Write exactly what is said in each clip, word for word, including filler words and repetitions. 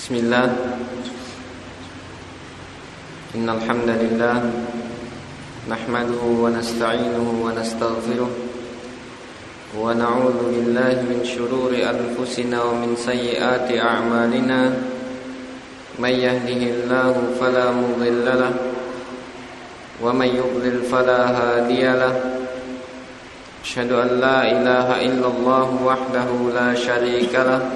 Bismillah. Innal hamdalillah nahmaduhu wa nasta'inuhu wa nastaghfiruh wa na'udzu billahi min shururi anfusina wa min sayyiati a'malina. May yahdihillahu fala mudilla lahu wa may yudlil fala hadiya lahu. Asyhadu an la ilaha illallah wahdahu la syarika lahu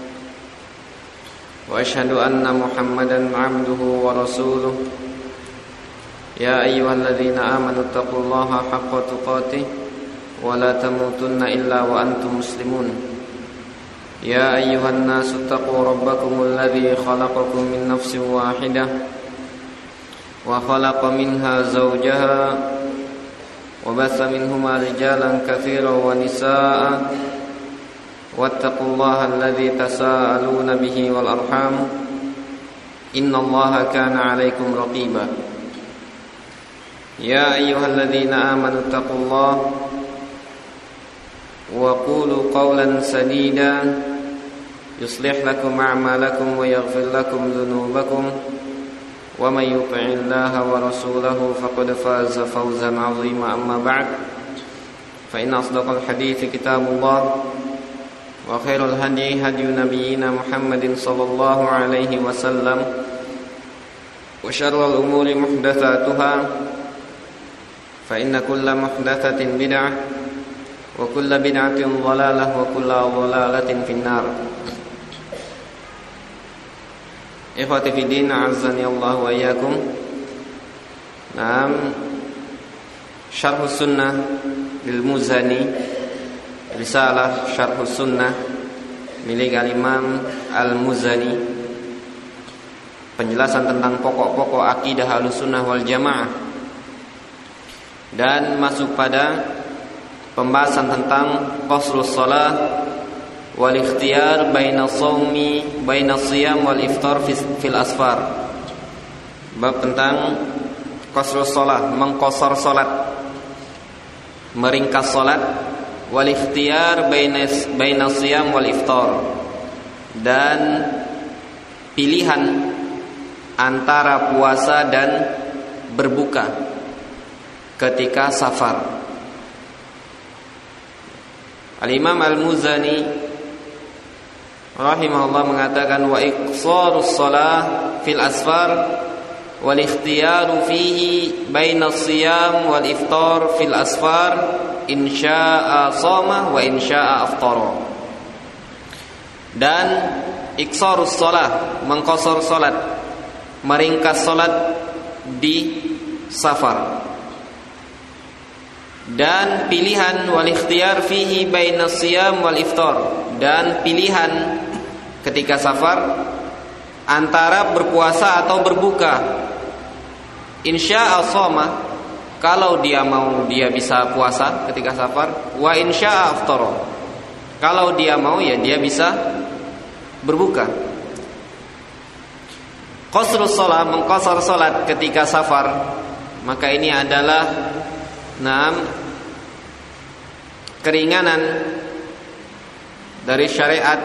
wa asyhadu anna Muhammadan 'abduhu wa rasuluh. Ya ayyuhalladzina amanu taqullaha haqqa tuqatih wa la tamutunna illa wa antum muslimun. Ya ayyuhan nasu taqu rabbakumul ladzi khalaqakum min nafsin wahidah wa khalaqa minha zawjaha wa batha minhuma rijalan katsiran wa nisaa'a. Wattaqullaha alladzi tasaaluna bihi wal arham innallaha kana 'alaikum raqiba. Ya ayyuhalladzina amanu taqullaha wa qulu qawlan sadida yuslih lakum a'malakum wa yaghfir lakum dhunubakum wa may yuti'illaha wa rasulahu faqad faza fawzan 'azima. Amma ba'd, fa inna asdaqal hadithi kitabullah wa khairul hadi hadi nabiyyina Muhammadin sallallahu alaihi wasallam wa syarrul umuri muhdatsatuha fa inna kulla muhdatsatin bid'ah wa kulla bid'atin dhalalah wa kulla dhalalatin finnar. Ikhwati fi din, a'azzani Allah wa iyyakum. Naam, Syarh Sunnah lil Muzani, risalah Syarh Sunnah milik al-Imam Al-Muzani, penjelasan tentang pokok-pokok akidah Ahlussunnah wal Jamaah, dan masuk pada pembahasan tentang qasrus shalah wal ikhtiyar baina shaumi baina shiyam wal iftar fil asfar. Bab tentang qasrus shalah, mengqasar salat, meringkas salat, wal ikhtiyar baina baina shiyam wal iftar, dan pilihan antara puasa dan berbuka ketika safar. Al-Imam Al-Muzani rahimahullah mengatakan wa iqsarus shalah fil asfar wal ikhtiyaru fihi baina shiyam wal iftar fil asfar insya'a shoma wa insya'a aftara. Dan iqsarus shalah, mengqasar salat, meringkas salat di safar, dan pilihan wal ikhtiyar fihi baina shiyam wal iftar, dan pilihan ketika safar antara berpuasa atau berbuka. Insya'a shoma, kalau dia mau dia bisa puasa ketika safar, wa insya'a aftara, kalau dia mau ya dia bisa berbuka. Qasrus shalah, mengqasar salat ketika safar, maka ini adalah naam keringanan dari syariat,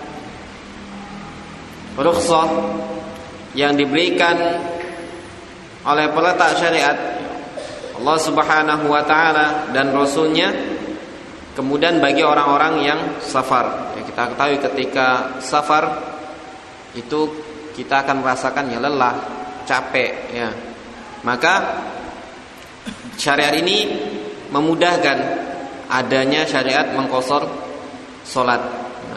rukhsah yang diberikan oleh peletak syariat Allah Subhanahu wa taala dan Rasulnya, kemudian bagi orang-orang yang safar. Ya, kita ketahui ketika safar itu kita akan merasakan ya lelah, capek ya. Maka syariat ini memudahkan adanya syariat mengqasar salat.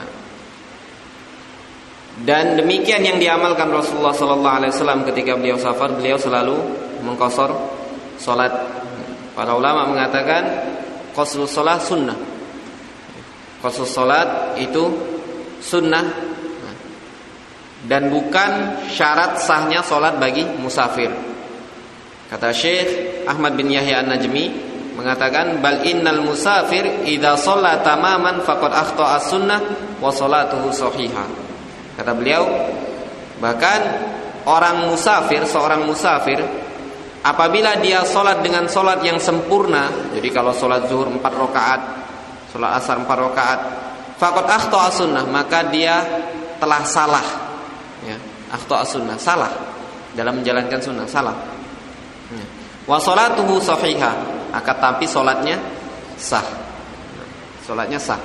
Dan demikian yang diamalkan Rasulullah sallallahu alaihi wasallam ketika beliau safar, beliau selalu mengqasar salat. Para ulama mengatakan qasrus salat sunnah. Qasrus salat itu sunnah dan bukan syarat sahnya salat bagi musafir. Kata Syekh Ahmad bin Yahya An-Najmi mengatakan bal innal musafir idza shalla tamaman faqad akhta'a sunnah wa salatuhu shahihah. Kata beliau, bahkan orang musafir, seorang musafir apabila dia sholat dengan sholat yang sempurna, jadi kalau sholat zuhur empat rakaat, sholat asar empat rakaat, faqad akhta'a sunnah, maka dia telah salah ya, akhta as-sunnah, salah dalam menjalankan sunnah, salah. Ya. Wa sholatuhu sahihah, akan tapi salatnya sah. Salatnya sah.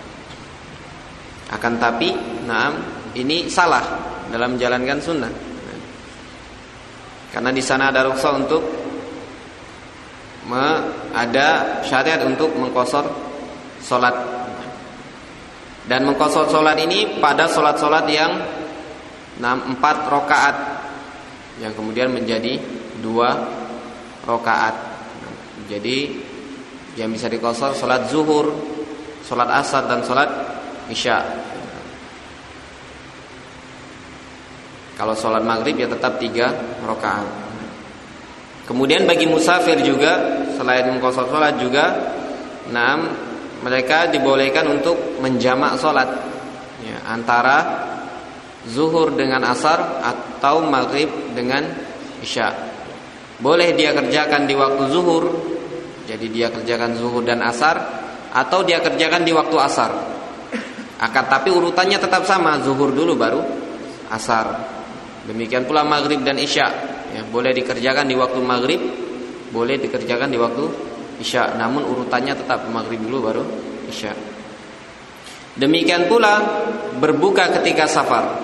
Akan tapi, nah, ini salah dalam menjalankan sunnah. Karena di sana ada rukhsah untuk me, ada syariat untuk mengqashar salat. Dan mengqashar salat ini pada salat-salat yang empat rakaat yang kemudian menjadi dua rakaat. Jadi yang bisa diqashar salat zuhur, salat asar dan salat isya. Kalau sholat maghrib ya tetap tiga rakaat. Kemudian bagi musafir juga selain mengqashar sholat juga, nah, mereka dibolehkan untuk menjamak sholat ya, antara zuhur dengan asar atau maghrib dengan isya. Boleh dia kerjakan di waktu zuhur, jadi dia kerjakan zuhur dan asar, atau dia kerjakan di waktu asar. Akan tapi urutannya tetap sama, zuhur dulu baru asar. Demikian pula maghrib dan isya ya, boleh dikerjakan di waktu maghrib, boleh dikerjakan di waktu isya, namun urutannya tetap maghrib dulu baru isya. Demikian pula berbuka ketika safar,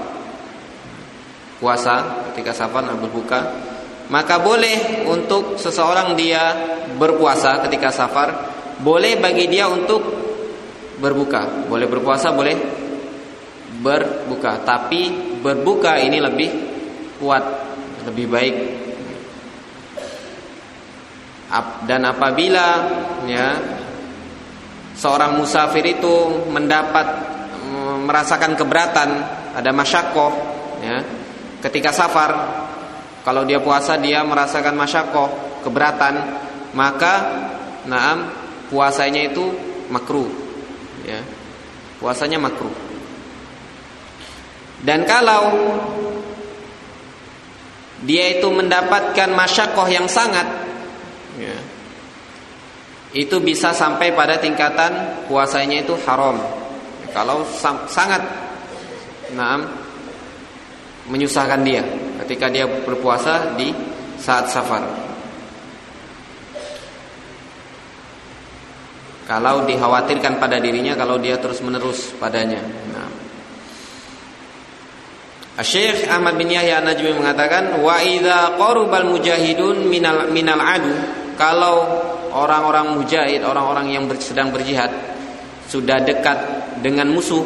puasa ketika safar dan berbuka, maka boleh untuk seseorang dia berpuasa ketika safar, boleh bagi dia untuk berbuka, boleh berpuasa, boleh berbuka, tapi berbuka ini lebih kuat, lebih baik. Dan apabila ya seorang musafir itu mendapat merasakan keberatan, ada masyaqqah ya, ketika safar, kalau dia puasa dia merasakan masyaqqah, keberatan, maka naam puasanya itu makruh ya. Puasanya makruh. Dan kalau dia itu mendapatkan masyaqqah yang sangat ya, itu bisa sampai pada tingkatan puasanya itu haram. Kalau sangat nah, menyusahkan dia ketika dia berpuasa di saat safar. Kalau dikhawatirkan pada dirinya kalau dia terus menerus padanya. Nah, Syekh Ahmad bin Yahya An-Najmi mengatakan, wa idza qarubal mujahidun minal minal adu, kalau orang-orang mujahid, orang-orang yang sedang berjihad sudah dekat dengan musuh,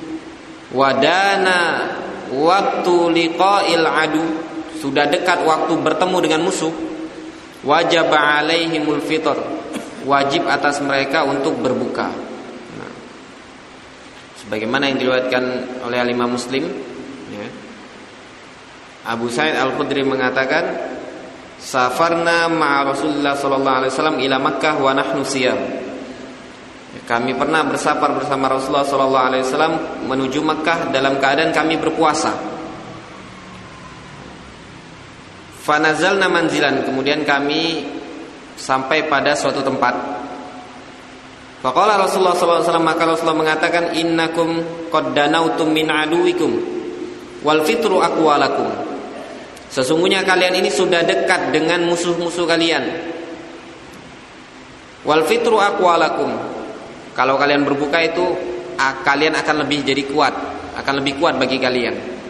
wadana waktu liqa'il adu, sudah dekat waktu bertemu dengan musuh, wajib alaihimul fitr, wajib atas mereka untuk berbuka. Nah, sebagaimana yang diriwayatkan oleh Imam Muslim ya, Abu Sa'id Al-Khudri mengatakan, safarna ma'a Rasulullah sallallahu alaihi wasallam ila Makkah wa nahnu siyam. Kami pernah bersafar bersama Rasulullah sallallahu alaihi wasallam menuju Makkah dalam keadaan kami berpuasa. Fanazalna manzilan, kemudian kami sampai pada suatu tempat. Faqala Rasulullah sallallahu alaihi wasallam, maka Rasulullah mengatakan, innakum qad danautum min aduwikum wal fitru aqwalakum. Sesungguhnya kalian ini sudah dekat dengan musuh-musuh kalian. Wal fitru aqwalakum. Kalau kalian berbuka itu kalian akan lebih jadi kuat, akan lebih kuat bagi kalian.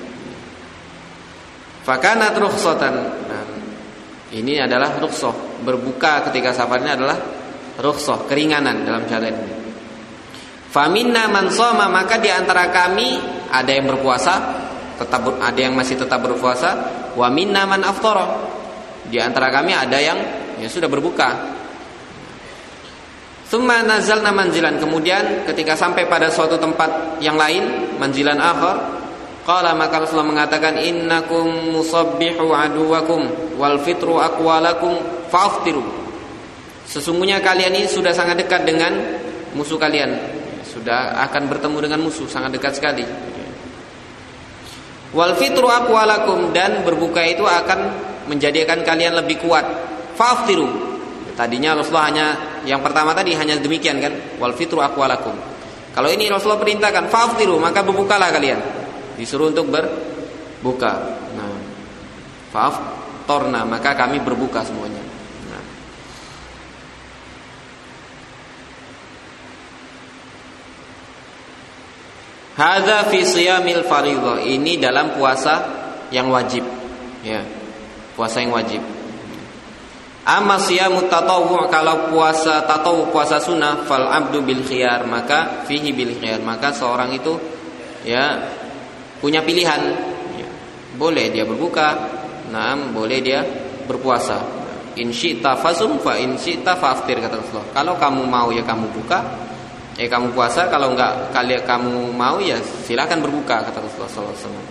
Fakanat rukhsatan. Nah, ini adalah rukhsah. Berbuka ketika safarnya adalah rukhsah, keringanan dalam syariat ini. Faminna man shoma, maka di antara kami ada yang berpuasa, tetap ada yang masih tetap berpuasa. Wa minna man aftara, di antara kami ada yang yang sudah berbuka. Tsumma nazalna manzilan, kemudian ketika sampai pada suatu tempat yang lain, manzilan akhar, qala, maka Rasulullah mengatakan, innakum musabbihu aduwakum wal fitru aqwalakum fa'aftiru. Sesungguhnya kalian ini sudah sangat dekat dengan musuh kalian, sudah akan bertemu dengan musuh, sangat dekat sekali. Wal fitru aqwalakum, dan berbuka itu akan menjadikan kalian lebih kuat. Fa'aftiru. Tadinya Rasulullah hanya yang pertama tadi hanya demikian kan, wal fitru aqwalakum. Kalau ini Rasulullah perintahkan fa'aftiru, maka berbukalah kalian. Disuruh untuk ber, buka. Nah, fa'aftarna, maka kami berbuka semuanya. Nah. Hadza fi shiyamil fardhah, ini dalam puasa yang wajib, ya. Puasa yang wajib. Amma shiyamut tatawwu', kalau puasa tatawwu, puasa sunnah, fal abdu bil khiyar, maka fihi bil khiyar, maka seorang itu ya punya pilihan, ya. Boleh dia berbuka, nah, boleh dia berpuasa. In syi'ta fasum fa in syi'ta faftir, kata Rasulullah. Kalau kamu mau ya kamu buka, eh kamu puasa, kalau enggak kalian kamu mau ya silakan berbuka, kata Rasulullah sallallahu alaihi wasallam.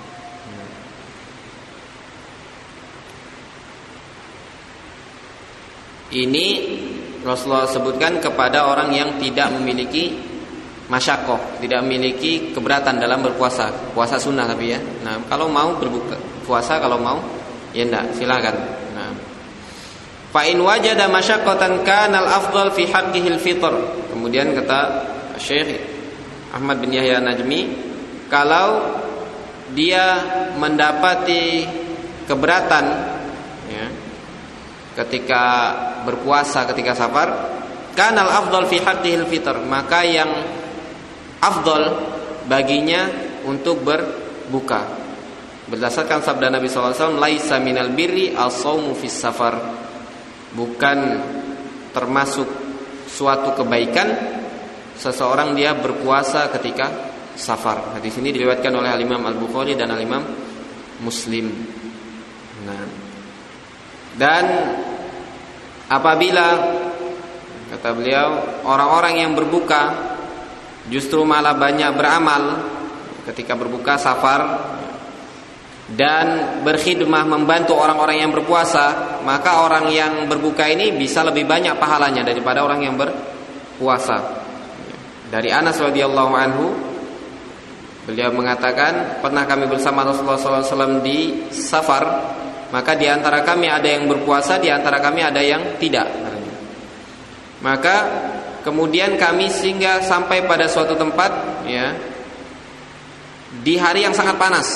Ini Rasulullah sebutkan kepada orang yang tidak memiliki masyakoh, tidak memiliki keberatan dalam berpuasa, puasa sunnah tapi ya. Nah, kalau mau berbuka puasa, kalau mau ya enggak, silakan. Nah, fa in wajada masyaqqatan kana al-afdal fi haqqihi al-fitr. Kemudian kata Syekh Ahmad bin Yahya Najmi, kalau dia mendapati keberatan ya ketika berpuasa ketika safar, kana al-afdal fi haqqihi al-fitr, maka yang afdal baginya untuk berbuka. Berdasarkan sabda Nabi sallallahu alaihi wasallam, laisa minal birri as-shaumu fis safar, bukan termasuk suatu kebaikan seseorang dia berpuasa ketika safar. Hadis ini diriwayatkan oleh Al-Imam Al-Bukhari dan Al-Imam Muslim. Nah, dan apabila kata beliau orang-orang yang berbuka justru malah banyak beramal ketika berbuka safar dan berkhidmah membantu orang-orang yang berpuasa, maka orang yang berbuka ini bisa lebih banyak pahalanya daripada orang yang berpuasa. Dari Anas radhiyallahu anhu, beliau mengatakan, pernah kami bersama Rasulullah sallallahu alaihi wasallam di safar, maka di antara kami ada yang berpuasa, di antara kami ada yang tidak. Maka kemudian kami singgah sampai pada suatu tempat ya di hari yang sangat panas.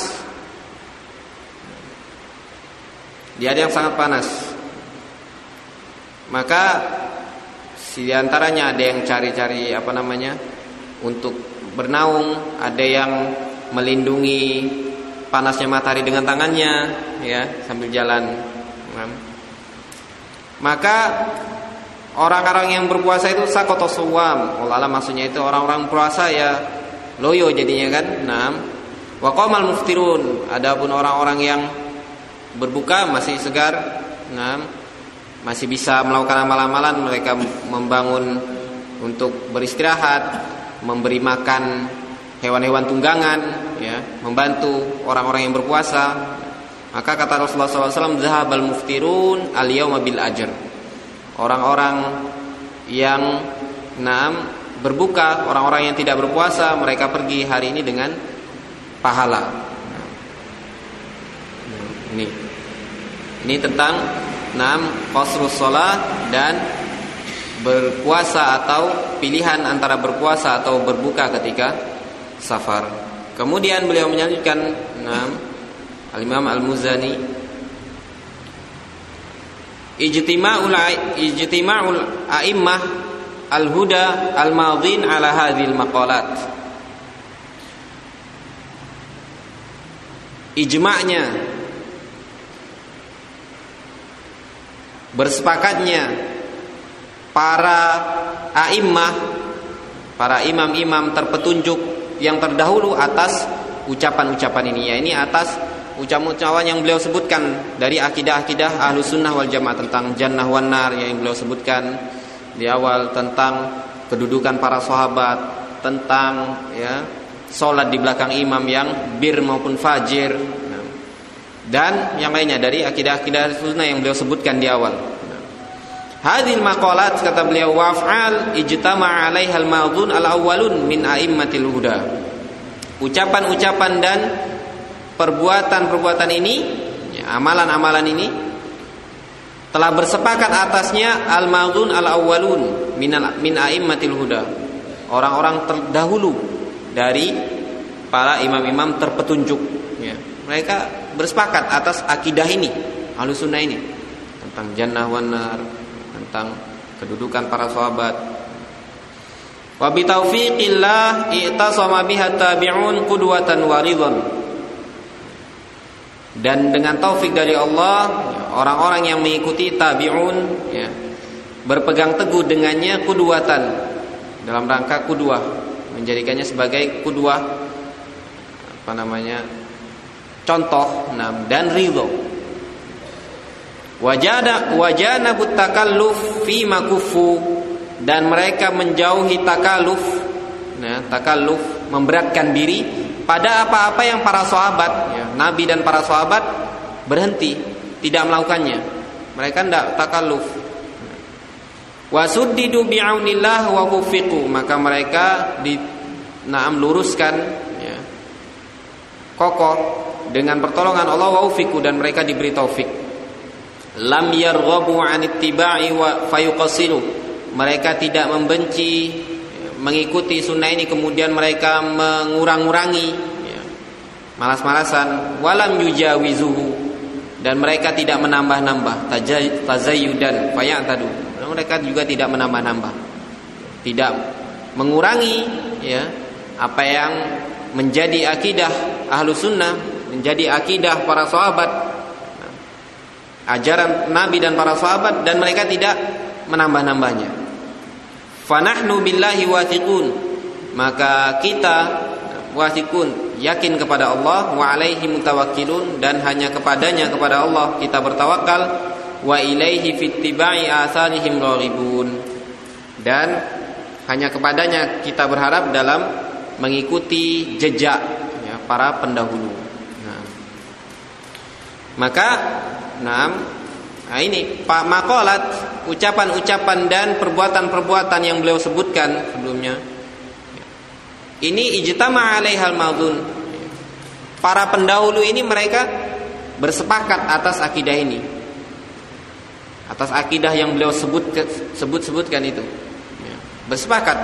Di hari yang sangat panas. Maka di antaranya ada yang cari-cari apa namanya untuk bernaung, ada yang melindungi panasnya matahari dengan tangannya ya sambil jalan. Maka orang-orang yang berpuasa itu sakoto suwam, Allah maksudnya itu orang-orang puasa ya loyo jadinya kan. Nah, wa qamal muftirun, adapun orang-orang yang berbuka masih segar, nah, masih bisa melakukan amalan-amalan, mereka membangun untuk beristirahat, memberi makan hewan-hewan tunggangan, ya, membantu orang-orang yang berpuasa. Maka kata Rasulullah sallallahu alaihi wasallam, "Zahabal muftirun al-yauma bil ajr." Orang-orang yang enam berbuka, orang-orang yang tidak berpuasa, mereka pergi hari ini dengan pahala. Nah, ini, ini tentang enam qasrus shalah dan berpuasa atau pilihan antara berpuasa atau berbuka ketika safar. Kemudian beliau menyebutkan enam Al-Imam Al-Muzani, ijtima'ul ijtima'ul a'immah al-huda al-madhin ala hadhil maqalat. Ijma'nya, bersepakatnya para a'immah, para imam-imam terpetunjuk yang terdahulu atas ucapan-ucapan ini, ya, ini atas ucapan-ucapan yang beliau sebutkan dari akidah-akidah Ahlus Sunnah wal Jamaah tentang jannah wan nar yang beliau sebutkan di awal, tentang kedudukan para sahabat, tentang ya salat di belakang imam yang bir maupun fajir, dan yang lainnya dari akidah-akidah sunnah yang beliau sebutkan di awal. Hadhil maqalat, kata beliau, waf'al ijtama'a 'alaiha al-madhun al-awwalun min a'immatil huda. Ucapan-ucapan dan perbuatan-perbuatan ini, ya, amalan-amalan ini telah bersepakat atasnya al-madhun al-awwalun min min a'immatil huda. Orang-orang terdahulu dari para imam-imam terpetunjuk, ya. mereka bersepakat atas akidah ini, Ahlus Sunnah ini, tentang jannah wan nar, tentang kedudukan para sahabat. Wa bi taufiqillah i'tasama biha tabi'un qudwatan wa ridwan. Dan dengan taufik dari Allah, orang-orang yang mengikuti tabi'un ya, berpegang teguh dengannya qudwatan, dalam rangka qudwah, menjadikannya sebagai qudwah, apa namanya, contoh, nah, dan ridho. Wajana wajana butakalluf fi makufu, dan mereka menjauhi takalluf, nah, takalluf memberatkan diri pada apa-apa yang para sahabat, ya, Nabi dan para sahabat berhenti, tidak melakukannya. Mereka tidak takalluf. Wasuddidu bi'aunillah wa wufiqu, maka mereka di naam luruskan, ya, kokoh dengan pertolongan Allah, wa wufiqu, dan mereka diberi taufik. Lam yarghabu 'an ittiba'i wa fayuqasiru, mereka tidak membenci mengikuti sunnah ini kemudian mereka mengurang-urangi, ya, malas-malasan. Walam yujawizuhu, dan mereka tidak menambah-nambah, tazayyudan fayatadu, mereka juga tidak menambah-nambah, tidak mengurangi, ya, apa yang menjadi akidah Ahlus Sunnah, menjadi akidah para sahabat, ajaran Nabi dan para sahabat, dan mereka tidak menambah-nambahnya. Fanahnu billahi wathiqun, maka kita wathiqun, yakin kepada Allah, wa alaihi mutawakkilun, dan hanya kepadanya, kepada Allah kita bertawakal, wa ilaihi fittiba'i atharihim raghibun, dan hanya kepadanya kita berharap dalam mengikuti jejak, ya, para pendahulu. Nah, maka nah, nah ini Pak Makolat, ucapan-ucapan dan perbuatan-perbuatan yang beliau sebutkan sebelumnya, ini ijtama' alaihal madhun. Para pendahulu ini mereka bersepakat atas akidah ini, atas akidah yang beliau sebut sebut-sebutkan itu, ya, bersepakat.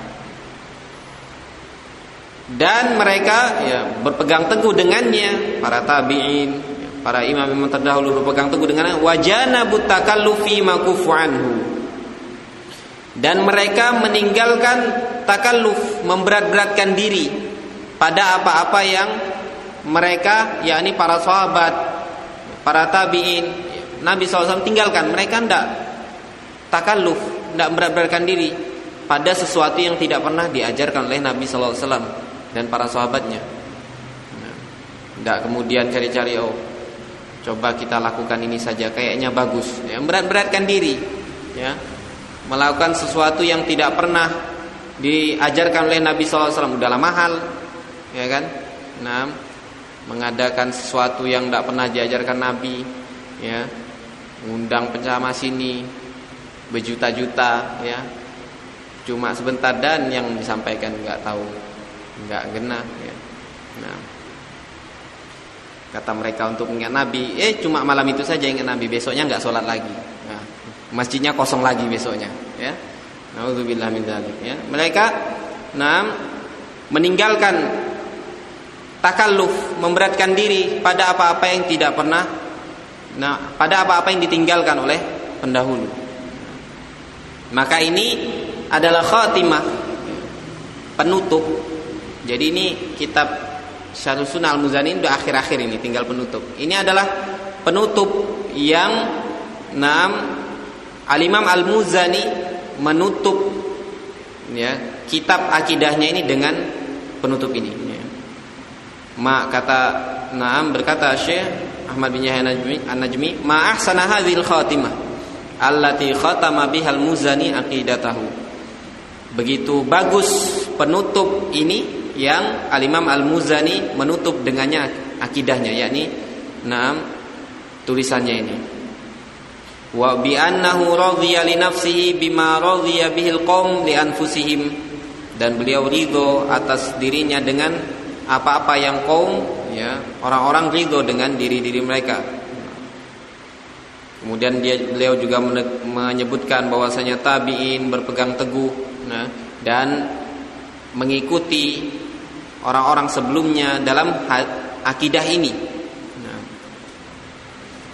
Dan mereka, ya, berpegang teguh dengannya, para tabi'in, para imam imam terdahulu berpegang teguh dengan wajana butakallufi makufu anhu, dan mereka meninggalkan takalluf, memberat-beratkan diri pada apa-apa yang mereka, yakni para sahabat, para tabi'in, Nabi shallallahu alaihi wasallam tinggalkan. Mereka tidak takalluf, tidak berat-beratkan diri pada sesuatu yang tidak pernah diajarkan oleh Nabi shallallahu alaihi wasallam dan para sahabatnya. Tidak kemudian cari-cari, oh, coba kita lakukan ini saja, kayaknya bagus, ya, berat-beratkan diri, ya, melakukan sesuatu yang tidak pernah diajarkan oleh Nabi shallallahu alaihi wasallam, udahlah mahal, ya kan. Nah, mengadakan sesuatu yang tidak pernah diajarkan Nabi, ya, undang penceramah sini berjuta-juta, ya, cuma sebentar dan yang disampaikan nggak tahu, nggak genah, ya. Nah, kata mereka untuk mengingat Nabi, eh cuma malam itu saja ingat Nabi, besoknya nggak sholat lagi, nah, masjidnya kosong lagi besoknya, ya. Nauzubillah min dzalik, ya. Mereka, nah, meninggalkan takalluf, memberatkan diri pada apa-apa yang tidak pernah, nah, pada apa-apa yang ditinggalkan oleh pendahulu. Maka ini adalah khatimah, penutup. Jadi ini kitab Syarh Sunnah Al-Muzani udah akhir-akhir ini, tinggal penutup. Ini adalah penutup yang enam Al-Imam Al-Muzani menutup, ya, kitab akidahnya ini dengan penutup ini, ya. Ma kata Naam berkata Syekh Ahmad bin Yahya An-Najmi, ma ahsana hadhil khatimah allati khatama bihal Muzani aqidatahu. Begitu bagus penutup ini yang Al-Imam Al-Muzani menutup dengannya akidahnya, yakni naam tulisannya ini. Wa bi annahu radhiya li nafsihi bima radhiya bihil qaum li anfusihim, dan beliau ridho atas dirinya dengan apa-apa yang kaum, ya, orang-orang ridho dengan diri-diri mereka. Kemudian dia beliau juga menyebutkan bahwasanya tabi'in berpegang teguh, nah, dan mengikuti orang-orang sebelumnya dalam akidah ini,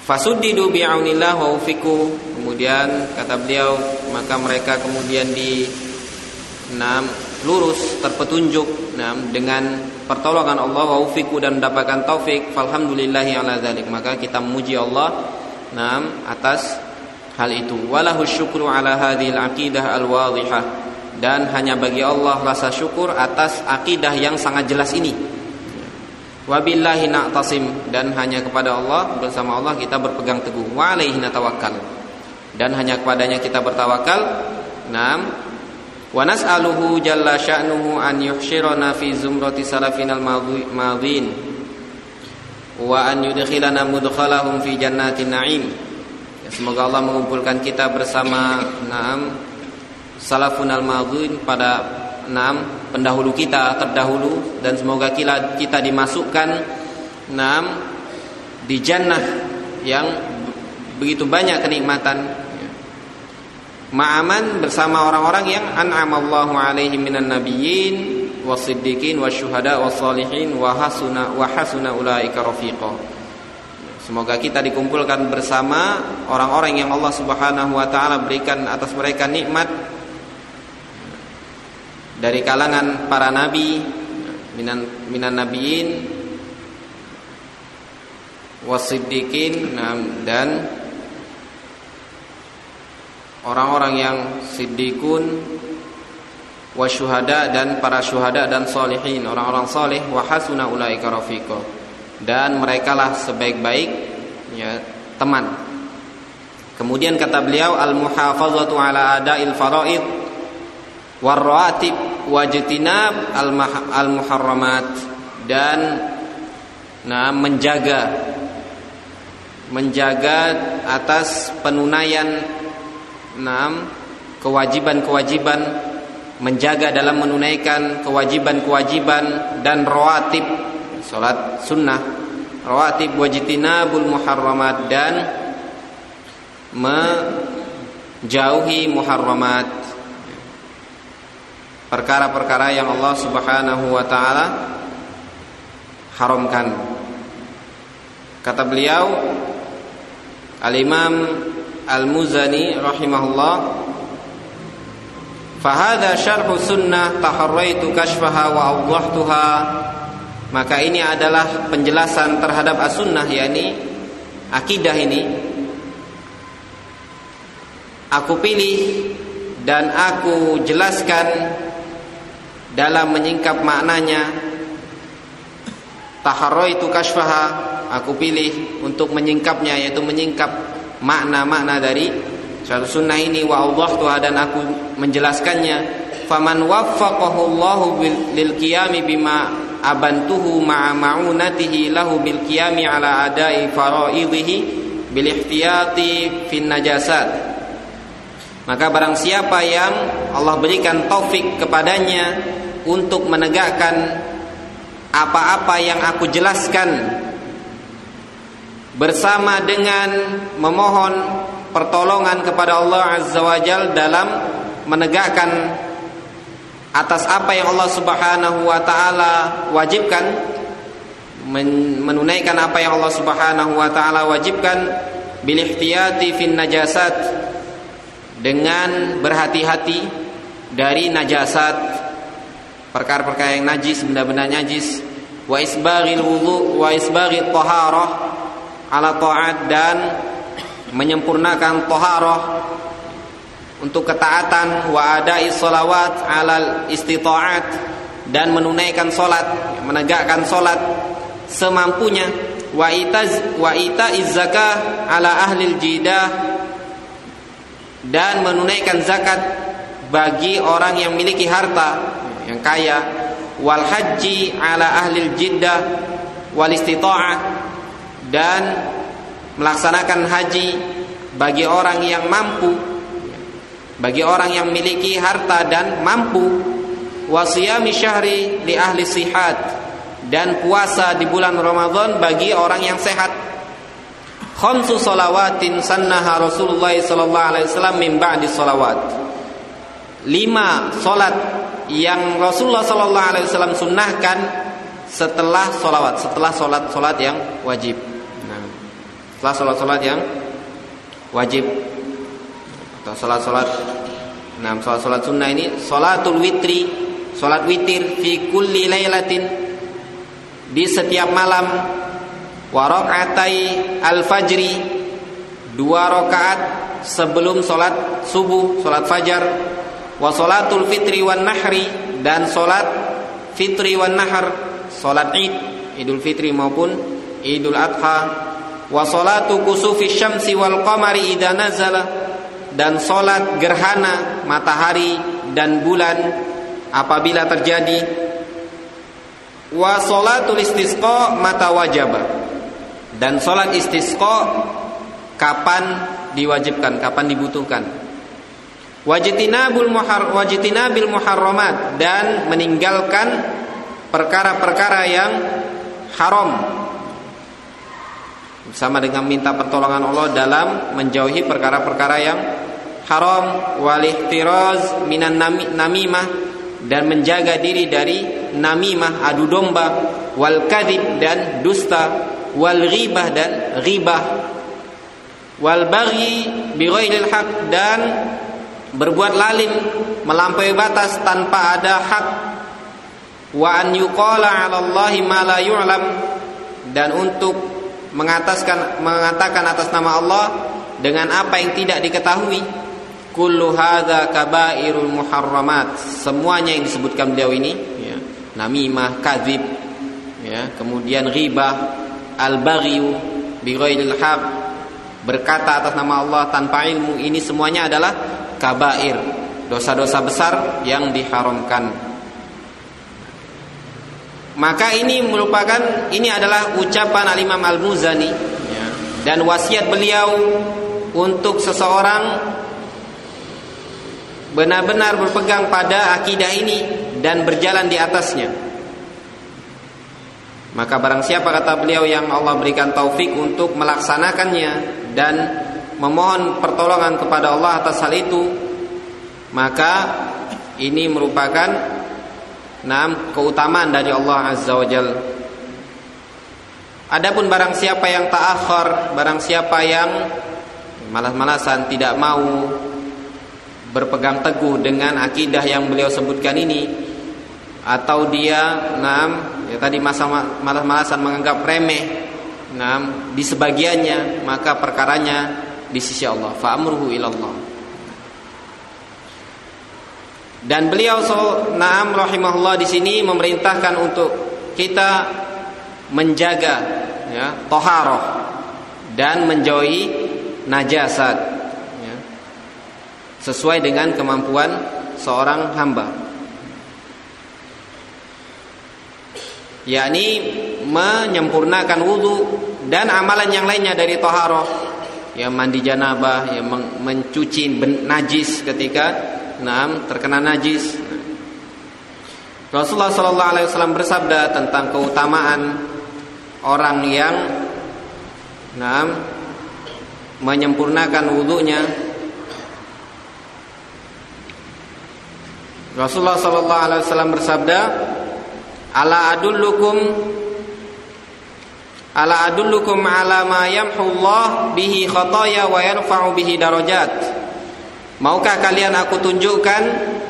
Fasuddidu bi'aunillah wa ufiku. Kemudian kata beliau, maka mereka kemudian di enam lurus terpetunjuk enam dengan pertolongan Allah wa ufiku dan mendapatkan taufik. Falhamdulillahi ala dzalik. Maka kita memuji Allah enam atas hal itu. Walahu syukru ala hadhil aqidah al-wadhihah. Dan hanya bagi Allah rasa syukur atas akidah yang sangat jelas ini. Wabillahi na'tasim. Dan hanya kepada Allah, bersama Allah kita berpegang teguh. Wa alaihi natawakkal. Dan hanya kepadanya kita bertawakal. Naam. Wa nas'aluhu jalla sya'nuhu an yuhsyirana fi zumrati salafinal madhin wa an yudkhilana mudkhalahum fi jannatin na'im. Ya, semoga Allah mengumpulkan kita bersama naam salafunal madhin pada enam pendahulu kita terdahulu, dan semoga kita, kita dimasukkan enam di jannah yang begitu banyak kenikmatan, ma'aman bersama orang-orang yang an'amallahu alaihim minan nabiyyin wasiddiqin wasyuhada wassalihin wa hasuna wa hasuna ulaika rafiqa. Semoga kita dikumpulkan bersama orang-orang yang Allah Subhanahu wa taala berikan atas mereka nikmat dari kalangan para nabi, minan minan nabiyyin wasiddiqin, dan orang-orang yang siddiqun, wasyuhada dan para syuhada dan sholihin, orang-orang saleh, wa hasuna ulaika rafiqa, dan merekalah sebaik-baik ya teman. Kemudian kata beliau, al-muhafazatu ala ada'il faraid war-rawatib wajtinab al-muharramat, dan nah menjaga menjaga atas penunaian enam kewajiban-kewajiban, menjaga dalam menunaikan kewajiban-kewajiban dan rawatib, salat sunnah, rawatib wajtinabul muharramat, dan menjauhi muharramat, perkara-perkara yang Allah Subhanahu wa taala haramkan. Kata beliau, Al-Imam Al-Muzani rahimahullah, fahadha syarhu sunnah taharraitu kashfaha wa awdahtuha. Maka ini adalah penjelasan terhadap as-sunnah, yakni akidah ini. Aku pilih dan aku jelaskan dalam menyingkap maknanya. Taharraitu kashfaha, aku pilih untuk menyingkapnya, yaitu menyingkap makna-makna dari syarh sunnah ini. Wa awdahtuha, dan aku menjelaskannya. Faman waffaqahu Allahu lil qiyami bima abantuhu ma'a ma'unatihi lahu bil qiyami ala adai faraidhihi bil ihtiyati fin najasat. Maka barang siapa yang Allah berikan taufik kepadanya untuk menegakkan apa-apa yang aku jelaskan, bersama dengan memohon pertolongan kepada Allah Azza wa Jalla dalam menegakkan atas apa yang Allah Subhanahu wa taala wajibkan, menunaikan apa yang Allah Subhanahu wa taala wajibkan, bil ihtiyati fin najasat, dengan berhati-hati dari najasat, perkara-perkara yang najis, benda-benda najis, wa isbaghil wudu wa isbaghit taharah ala ta'at, dan menyempurnakan taharah untuk ketaatan, wa adai sholawat ala istita'at, dan menunaikan solat, menegakkan solat semampunya, wa itaz wa itaiz zakah ala ahlil jidah, dan menunaikan zakat bagi orang yang memiliki harta, yang kaya, wal haji ala ahlil jiddah wal istita'ah, dan melaksanakan haji bagi orang yang mampu, bagi orang yang memiliki harta dan mampu, wasiyami syahri li ahli sihat, dan puasa di bulan Ramadan bagi orang yang sehat. Khamsu salawatin sannaha Rasulullah sallallahu alaihi wasallam min ba'di salawat. Lima salat yang Rasulullah sallallahu alaihi wasallam sunnahkan setelah salawat, setelah salat-salat yang wajib. Nah, setelah sholat-sholat yang wajib atau sholat-sholat nah sholat-sholat sunnah ini sholatul witri, sholat witir fi kulli lailatin, di setiap malam, wa rakaatai al-fajri, dua rakaat sebelum sholat subuh, sholat fajar, wa sholatul fitri wan nahri, dan sholat fitri wan nahr, sholat id, idul fitri maupun idul adha, wa sholatu kusufi syamsi wal qamari idza nazala, dan sholat gerhana matahari dan bulan apabila terjadi, wa sholatul istisqa mata wajaba, dan sholat istisqa kapan diwajibkan, kapan dibutuhkan, wajtinabul muhar wajtinabil muharramat, dan meninggalkan perkara-perkara yang haram, sama dengan minta pertolongan Allah dalam menjauhi perkara-perkara yang haram, wal ihtiraz minan namimah, dan menjaga diri dari namimah, adu domba, wal kadhib, dan dusta, wal ghibah, dan ghibah, wal baghi bi ghairil haq, dan berbuat lalim, melampaui batas tanpa ada hak, wa an yuqala 'ala Allahi ma la yu'lam, dan untuk mengataskan mengatakan atas nama Allah dengan apa yang tidak diketahui. Kullu hadza kabairul muharramat, semuanya yang disebutkan beliau ini ya, namimah, kadzib ya, kemudian ghibah, al-baghyu bi ghairil haq, berkata atas nama Allah tanpa ilmu, ini semuanya adalah kabair, dosa-dosa besar yang diharamkan. Maka ini merupakan, ini adalah ucapan Al-Imam Al-Muzani ya, dan wasiat beliau untuk seseorang benar-benar berpegang pada akidah ini dan berjalan di atasnya. Maka barang siapa, kata beliau, yang Allah berikan taufik untuk melaksanakannya dan memohon pertolongan kepada Allah atas hal itu, maka ini merupakan Naam, keutamaan dari Allah Azza wa Jalla. Adapun barang siapa yang ta'akhir, barang siapa yang malas-malasan, tidak mau berpegang teguh dengan akidah yang beliau sebutkan ini, atau dia naam, ya tadi masa malas-malasan menganggap remeh naam di sebagiannya, maka perkaranya di sisi Allah, fa amruhu ilallah. Dan beliau na'am rahimahullah di sini memerintahkan untuk kita menjaga ya, thaharah dan menjauhi najasat ya, sesuai dengan kemampuan seorang hamba, yakni menyempurnakan wudu dan amalan yang lainnya dari thaharah, ya mandi janabah, ya mencuci najis ketika Naam terkena najis. Rasulullah sallallahu alaihi wasallam bersabda tentang keutamaan orang yang naam menyempurnakan wudunya. Rasulullah sallallahu alaihi wasallam bersabda, "Ala adullukum Ala adullukum ala ma yamhu Allah bihi khataya wa yarfa'u bihi darajat." Maukah kalian aku tunjukkan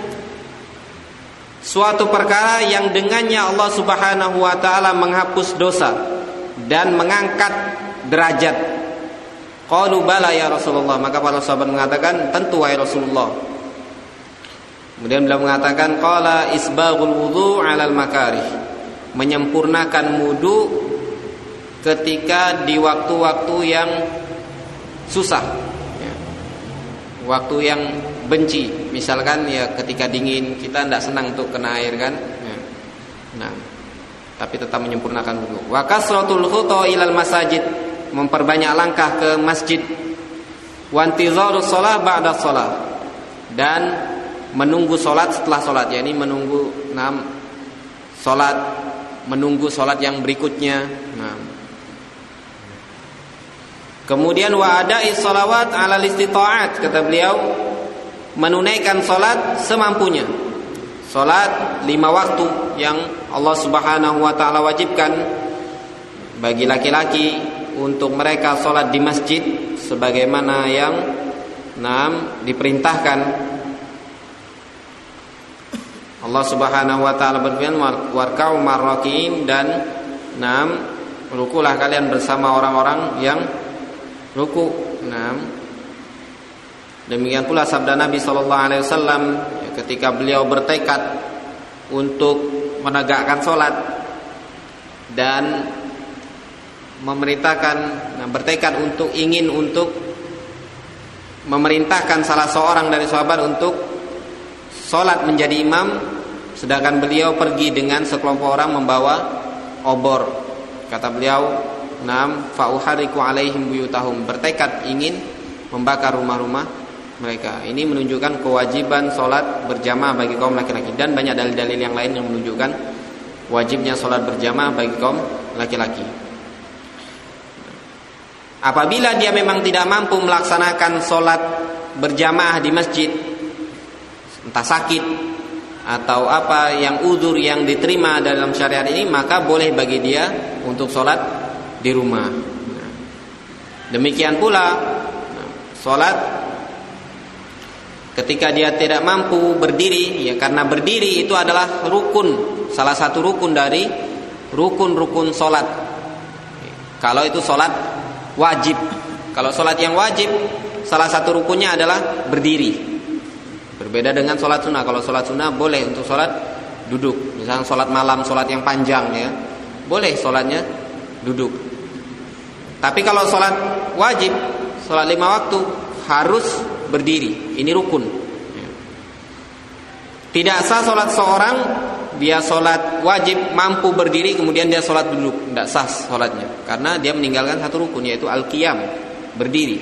suatu perkara yang dengannya Allah Subhanahu wa taala menghapus dosa dan mengangkat derajat? Qalu bala ya Rasulullah. Maka para sahabat mengatakan, tentu wahai Rasulullah. Kemudian beliau mengatakan, qala isbaghul wudu 'alal makarih, menyempurnakan wudu ketika di waktu-waktu yang susah, waktu yang benci, misalkan ya ketika dingin kita tidak senang untuk kena air kan, ya. Nah, tapi tetap menyempurnakan wudu. Wa kasratul khuta ilal masajid, memperbanyak langkah ke masjid. Wa intizarus shalah ba'da shalah, dan menunggu salat setelah salat, yakni menunggu enam salat, menunggu salat yang berikutnya. Nah, kemudian wa ada'i sholawat ala istita'at, kata beliau, menunaikan salat semampunya. Salat lima waktu yang Allah Subhanahu wa taala wajibkan bagi laki-laki untuk mereka sholat di masjid sebagaimana yang enam diperintahkan. Allah Subhanahu wa taala berfirman, warka'u marrakiin, dan enam rukulah kalian bersama orang-orang yang ruku. Enam. Demikian pula sabda Nabi sallallahu alaihi wasallam ketika beliau bertekad untuk menegakkan sholat dan memerintahkan, nah, bertekad untuk ingin untuk memerintahkan salah seorang dari sahabat untuk sholat menjadi imam, sedangkan beliau pergi dengan sekelompok orang membawa obor. Kata beliau, "Nam fa'uhariku alaihim buyutahum," bertekad ingin membakar rumah-rumah mereka. Ini menunjukkan kewajiban sholat berjamaah bagi kaum laki-laki, dan banyak dalil-dalil yang lain yang menunjukkan wajibnya sholat berjamaah bagi kaum laki-laki. Apabila dia memang tidak mampu melaksanakan sholat berjamaah di masjid, entah sakit atau apa yang uzur yang diterima dalam syariat ini, maka boleh bagi dia untuk sholat di rumah. Demikian pula sholat ketika dia tidak mampu berdiri, ya, karena berdiri itu adalah rukun, salah satu rukun dari rukun-rukun sholat. Kalau itu sholat wajib, kalau sholat yang wajib salah satu rukunnya adalah berdiri. Berbeda dengan sholat sunnah. Kalau sholat sunnah boleh untuk sholat duduk. Misalnya sholat malam, sholat yang panjang, ya, boleh sholatnya duduk. Tapi kalau sholat wajib, sholat lima waktu, harus berdiri. Ini rukun. Tidak sah sholat seorang, dia sholat wajib mampu berdiri kemudian dia sholat duduk, tidak sah sholatnya, karena dia meninggalkan satu rukun, yaitu al-qiyam, berdiri.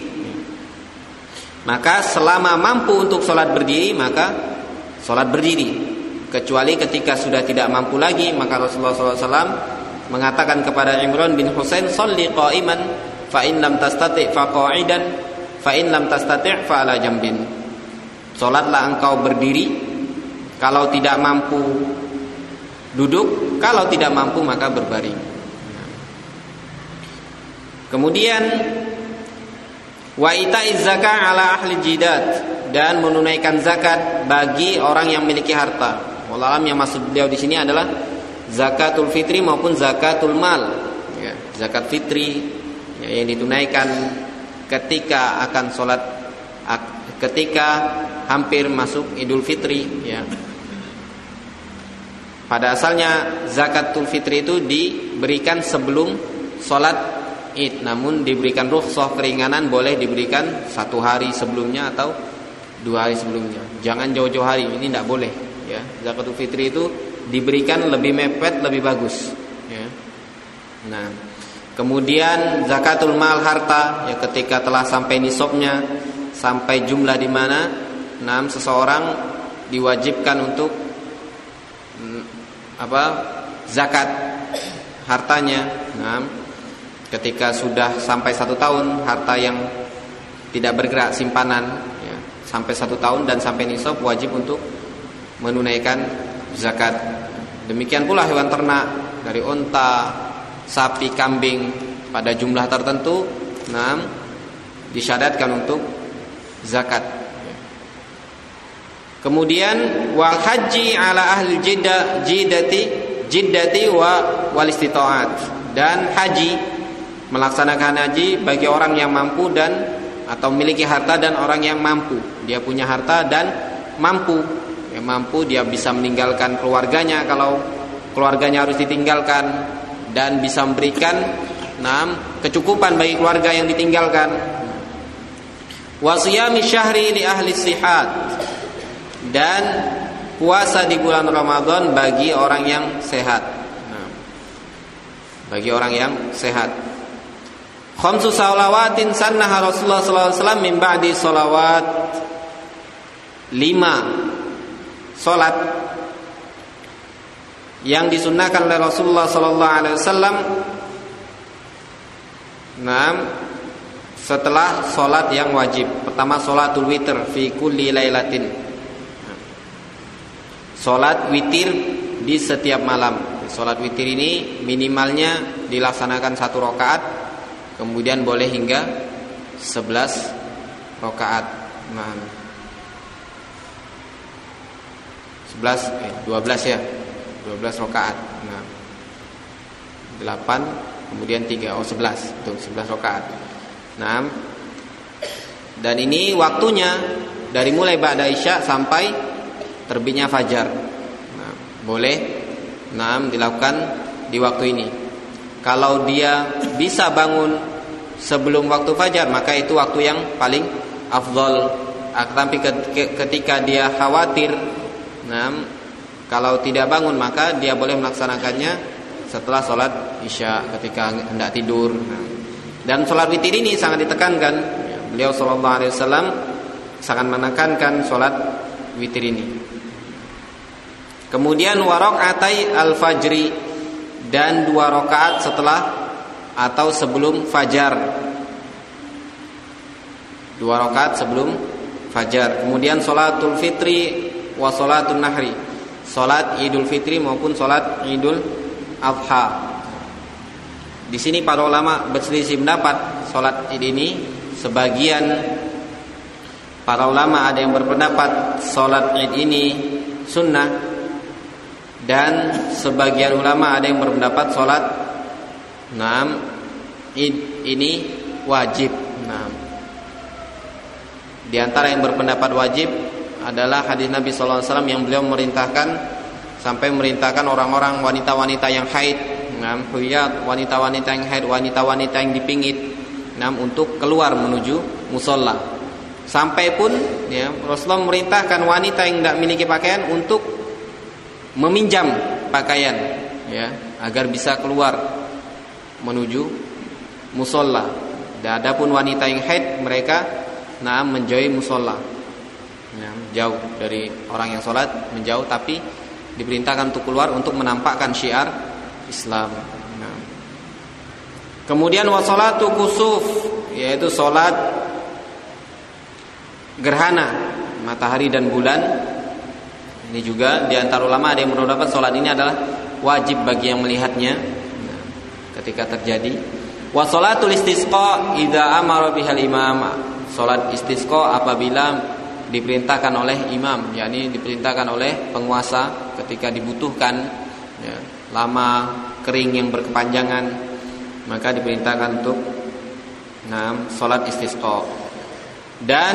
Maka selama mampu untuk sholat berdiri, maka sholat berdiri. Kecuali ketika sudah tidak mampu lagi, maka Rasulullah shallallahu alaihi wasallam mengatakan kepada Imran bin Husain, "Sholli qa'iman, fa in lam tastati' fa qa'idan, fa in lam tastati' fa ala jambin." Sholatlah engkau berdiri, kalau tidak mampu duduk, kalau tidak mampu maka berbaring. Kemudian wa ita'iz zakah ala ahli jidat, dan menunaikan zakat bagi orang yang memiliki harta. Wallahu alam, yang maksud beliau di sini adalah zakatul fitri maupun zakatul mal. Ya, zakat fitri, ya, yang ditunaikan ketika akan sholat, ketika hampir masuk Idul Fitri, ya. Pada asalnya zakatul fitri itu diberikan sebelum sholat id, namun diberikan rukhsah, keringanan, boleh diberikan satu hari sebelumnya atau dua hari sebelumnya. Jangan jauh-jauh hari, ini tidak boleh. Ya, zakatul fitri itu diberikan lebih mepet, lebih bagus. Ya. Nah, kemudian zakatul mal, harta, ya, ketika telah sampai nisabnya, sampai jumlah di mana, nah, seseorang diwajibkan untuk apa zakat hartanya. Nah, ketika sudah sampai satu tahun, harta yang tidak bergerak, simpanan, ya, sampai satu tahun dan sampai nisab, wajib untuk menunaikan zakat. Demikian pula hewan ternak dari unta, sapi, kambing pada jumlah tertentu, nah, disyariatkan untuk zakat. Kemudian wal haji ala ahli jiddah jiddati jiddati wa wal istita'at, dan haji, melaksanakan haji bagi orang yang mampu dan atau memiliki harta, dan orang yang mampu, dia punya harta dan mampu, ya, mampu dia bisa meninggalkan keluarganya kalau keluarganya harus ditinggalkan, dan bisa memberikan enam kecukupan bagi keluarga yang ditinggalkan. Wa siyami syahri li ahli sihat, dan puasa di bulan Ramadan bagi orang yang sehat. Nah, bagi orang yang sehat. Khamsu salawatin sannaha Rasulullah sallallahu alaihi wasallam min ba'di salawat. Lima salat yang disunnahkan oleh Rasulullah sallallahu alaihi wasallam, nah, setelah salat yang wajib. Pertama, salatul witir fi kulli lailatin, salat witir di setiap malam. Salat witir ini minimalnya dilaksanakan satu rakaat. kemudian boleh hingga sebelas rakaat. Nah, sebelas eh, dua belas ya. dua belas rakaat. Nah, delapan kemudian tiga, oh sebelas, itu sebelas rakaat. Nah, dan ini waktunya dari mulai ba'da isya sampai terbitnya fajar. Nah, boleh nah dilakukan di waktu ini. Kalau dia bisa bangun sebelum waktu fajar, maka itu waktu yang paling afdal. Tapi ketika dia khawatir, nah, kalau tidak bangun maka dia boleh melaksanakannya setelah sholat isya ketika hendak tidur. Nah, dan sholat witir ini sangat ditekankan. Beliau sallallahu alaihi wasallam sangat menekankan sholat witir ini. Kemudian wa raka'atai al-fajri, dan dua rakaat setelah atau sebelum fajar. Dua rakaat sebelum fajar. Kemudian sholatul fitri wa sholatun nahri, sholat Idul Fitri maupun sholat Idul Adha. Di sini para ulama berselisih pendapat sholat Id ini. Sebagian para ulama ada yang berpendapat sholat Id ini sunnah, dan sebagian ulama ada yang berpendapat sholat Naam Id ini wajib. Naam. Di antara yang berpendapat wajib adalah hadis Nabi sallallahu alaihi wasallam yang beliau merintahkan sampai merintahkan orang-orang wanita-wanita yang haid, naam huyat, wanita-wanita yang haid, wanita-wanita yang dipingit, naam untuk keluar menuju musola. Sampai pun ya Rasulullah merintahkan wanita yang tidak memiliki pakaian untuk meminjam pakaian ya agar bisa keluar menuju musola. Dan adapun wanita yang haid, mereka naam menjauhi musola. Ya, jauh dari orang yang sholat, menjauh, tapi diperintahkan untuk keluar untuk menampakkan syiar Islam. Nah. Kemudian wasolatu kusuf, yaitu sholat gerhana matahari dan bulan. Ini juga di antara ulama ada yang berpendapat sholat ini adalah wajib bagi yang melihatnya nah, ketika terjadi. Wasolatul istisqa idza amara bihal imam, sholat istisqa apabila diperintahkan oleh imam, yakni diperintahkan oleh penguasa ketika dibutuhkan ya, lama kering yang berkepanjangan, maka diperintahkan untuk nah, sholat istisqa. Dan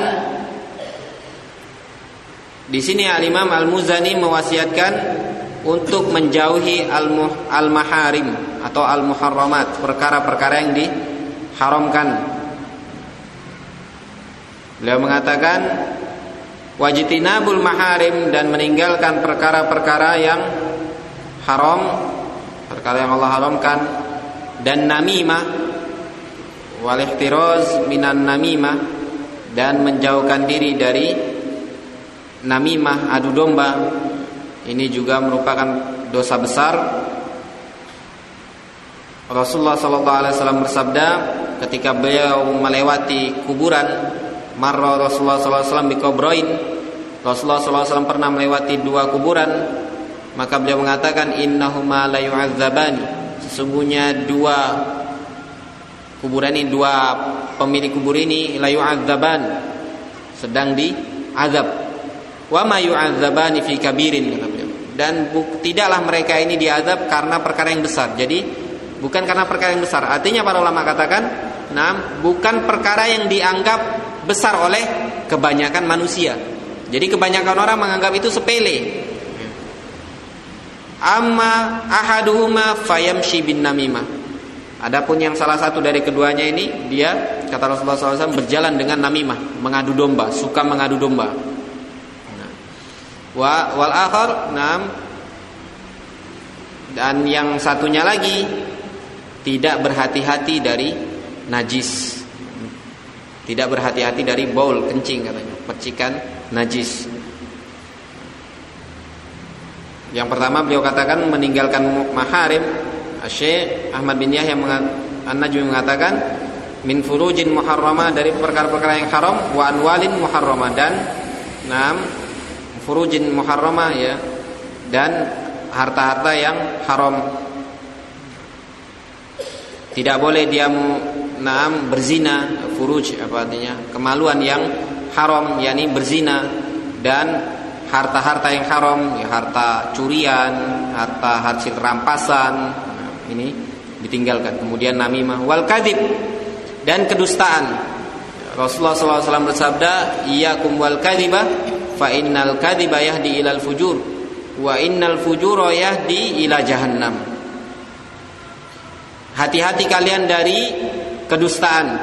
di sini Al-Imam Al-Muzani mewasiatkan untuk menjauhi al-maharim atau al-muharramat, perkara-perkara yang diharamkan. Beliau mengatakan wajtinabul maharim, dan meninggalkan perkara-perkara yang haram, perkara yang Allah haramkan, dan namimah wal ihtiraz minan namimah, dan menjauhkan diri dari namimah, adu domba. Ini juga merupakan dosa besar. Rasulullah sallallahu alaihi wasallam bersabda ketika beliau melewati kuburan, marra Rasulullah sallallahu alaihi wasallam biqabrain. Rasulullah sallallahu alaihi wasallam pernah melewati dua kuburan, maka beliau mengatakan innahuma la yu'adzabani, sesungguhnya dua kuburan ini, dua pemilik kubur ini la yu'adzaban, sedang diazab. Wa ma yu'adzabani fi kabirin, kata beliau. Dan buk, tidaklah mereka ini diazab karena perkara yang besar. Jadi bukan karena perkara yang besar. Artinya para ulama katakan, nah, bukan perkara yang dianggap besar oleh kebanyakan manusia. Jadi kebanyakan orang menganggap itu sepele. Amma ahaduhuma fayamshi bin namimah. Adapun yang salah satu dari keduanya ini, dia kata Rasulullah sallallahu alaihi wasallam berjalan dengan namimah, mengadu domba, suka mengadu domba. Nah. Wa wal akhar, nam, dan yang satunya lagi tidak berhati-hati dari najis. Tidak berhati-hati dari baul, kencing katanya, percikan najis. Yang pertama beliau katakan meninggalkan maharim. Syekh Ahmad bin Yahya An-Najmi mengatakan min furujin muharramah, dari perkara-perkara yang haram, wa anwalin muharramah, dan enam furujin muharramah ya, dan harta-harta yang haram. Tidak boleh dia naam berzina, furuj apa artinya? Kemaluan yang haram, yakni berzina, dan harta-harta yang haram, ya, harta curian, harta hasil rampasan, nah, ini ditinggalkan. Kemudian namimah, wal kadzib, dan kedustaan. Rasulullah sallallahu alaihi wasallam bersabda, iyyakum wal kadziba fa innal kadziba yahdi ilal fujur wa innal fujura yahdi ila jahannam. Hati-hati kalian dari kedustaan,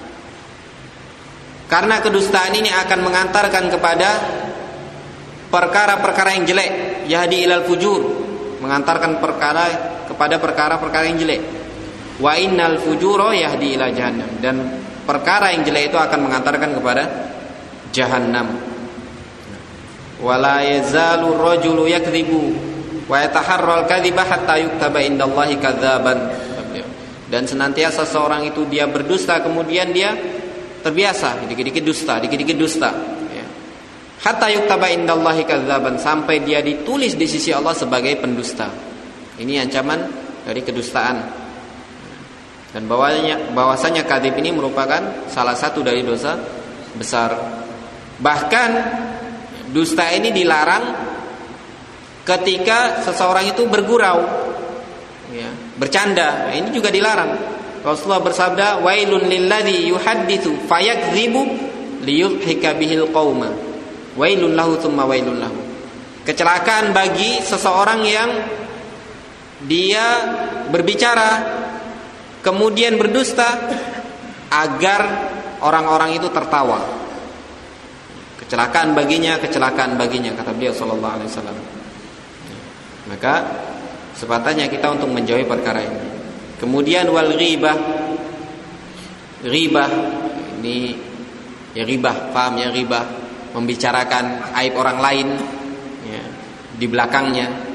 karena kedustaan ini akan mengantarkan kepada perkara-perkara yang jelek. Yahdi ilal fujur, mengantarkan perkara kepada perkara-perkara yang jelek. Wa innal fujura yahdi ila jahannam, dan perkara yang jelek itu akan mengantarkan kepada jahannam. Wala yazalu rajulu yakdzibu wa yataharral kadziba hatta yuktaba indallahi kadzaban. Dan senantiasa seorang itu dia berdusta, kemudian dia terbiasa dikit-dikit dusta, dikit-dikit dusta, ya. Hatta yuktaba indallahi kadzaban, sampai dia ditulis di sisi Allah sebagai pendusta. Ini ancaman dari kedustaan. Dan bahwasanya bahwasanya kadzib ini merupakan salah satu dari dosa besar. Bahkan dusta ini dilarang ketika seseorang itu bergurau, ya, bercanda. Nah, ini juga dilarang. Rasulullah bersabda, wailun lilladzi yuhadditsu fayakdzibu liyudhika bihil qauma. Wailun lahu tsumma wailun lahu. Kecelakaan bagi seseorang yang dia berbicara kemudian berdusta agar orang-orang itu tertawa. Kecelakaan baginya, kecelakaan baginya, kata beliau sallallahu alaihi wasallam. Maka sepatutnya kita untuk menjauhi perkara ini. Kemudian wal ghibah. Ghibah ini ya ghibah, paham ya ghibah, membicarakan aib orang lain, ya, di belakangnya.